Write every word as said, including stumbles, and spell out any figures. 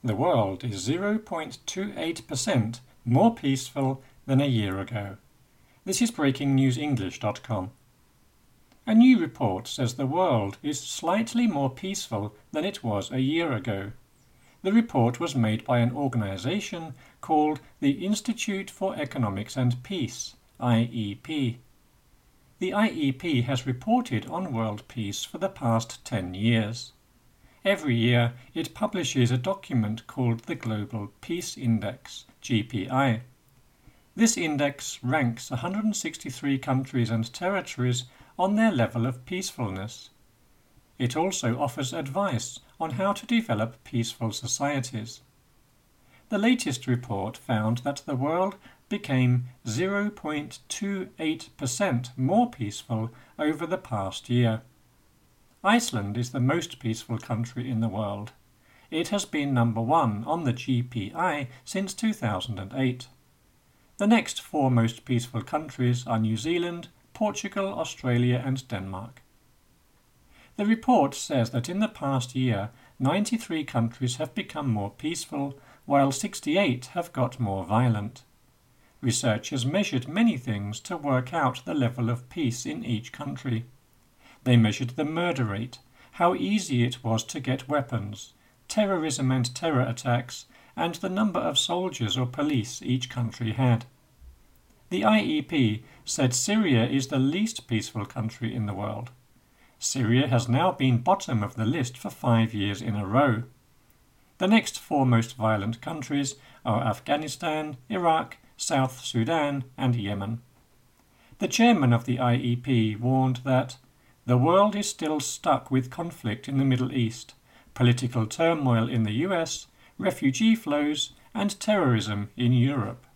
The world is zero point two eight percent more peaceful than a year ago. This is breaking news english dot com. A new report says the world is slightly more peaceful than it was a year ago. The report was made by an organisation called the Institute for Economics and Peace, I E P. The I E P has reported on world peace for the past ten years. Every year it publishes a document called the Global Peace Index, G P I. This index ranks one hundred sixty-three countries and territories on their level of peacefulness. It also offers advice on how to develop peaceful societies. The latest report found that the world became zero point two eight percent more peaceful over the past year. Iceland is the most peaceful country in the world. It has been number one on the G P I since two thousand eight. The next four most peaceful countries are New Zealand, Portugal, Australia and Denmark. The report says that in the past year, ninety-three countries have become more peaceful, while sixty-eight have got more violent. Researchers measured many things to work out the level of peace in each country. They measured the murder rate, how easy it was to get weapons, terrorism and terror attacks, and the number of soldiers or police each country had. The I E P said Syria is the least peaceful country in the world. Syria has now been bottom of the list for five years in a row. The next four most violent countries are Afghanistan, Iraq, South Sudan and Yemen. The chairman of the I E P warned that the world is still stuck with conflict in the Middle East, political turmoil in the U S, refugee flows and terrorism in Europe.